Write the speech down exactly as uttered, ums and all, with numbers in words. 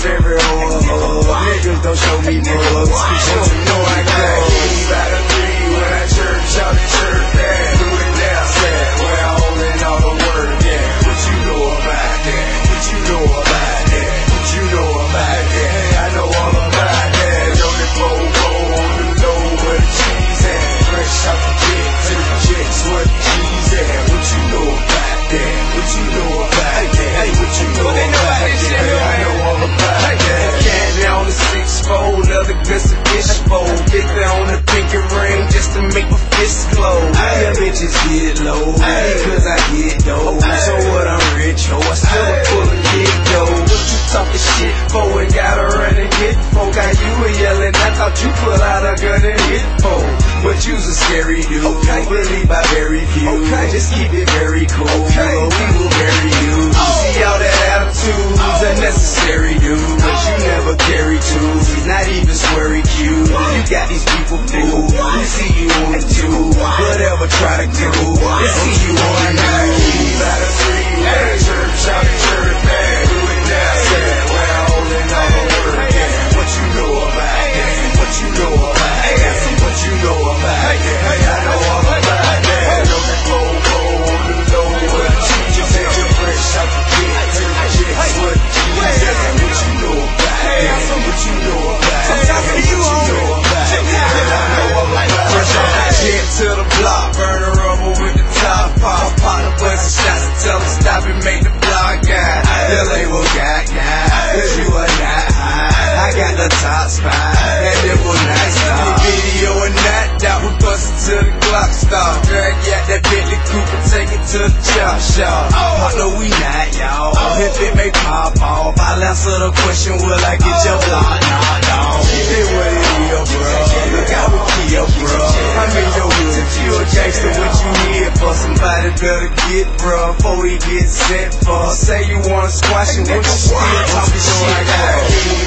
give every hoe a hug. Niggas don't show me mugs. Don't you know I got keys by the three when I church out the church there. Do it now, sad. Where I holding all the word, yeah. What you know about that? What you know about that? What you know about that? I know all about that. Loaded Bobo on the low where the cheese at. Fresh out the jet to the jets where the cheese at. What you know about that? What you know about that? Hey, what you know about that? I know all about that. Candy on the six fold, other goods to fish fold. Dicker on the pinky ring just to make my fist close. Yeah, bitches get low because I get dough. So what, I'm rich, ho. I still full of kid dough. What you talking shit for? And gotta run and hit for. Got you a yelling, I thought you pull out a gun and hit for. But you's a scary dude. Okay. Believe by very few. Okay. Just keep it very cool. Okay. We will bury you. You see all that attitude's unnecessary, dude. But you never carry tools. He's not even sweary cute. You got these people fooled. We see you on the tube. Whatever try to do. We see you on the news. Keys by the freeway. Church out the church bag. Do it now, sad. Where I holding all the word. Yeah. What you know about that? What you know about that? What you know about that? I know all about that. Loaded Bobo on the low where the cheese at. Fresh out the jet to the jets where the cheese at. What you know about that? What you know about that? What you know about that? I know all about that. Fresh out the jet to the block, burn the rubber with the top off. Pop the bust of shots and tell them stop and make the block guy. The label got guy, cause you are not high. I got the top spot, and it was nice dog. Video and that doubt, we bustin' to the Glock stop. Drag out that Bentley Cooper, take it to the chop shop. I know we not y'all, if it may pop off, I'll answer the question, will I get your block? Nah, nah, it what it is, bro. Look out with Kia, bro. I'm in your hood, if you a gangster, what you here for? Somebody better get, bro, before he gets set for. Say you wanna squash it, what you still talking shit? I got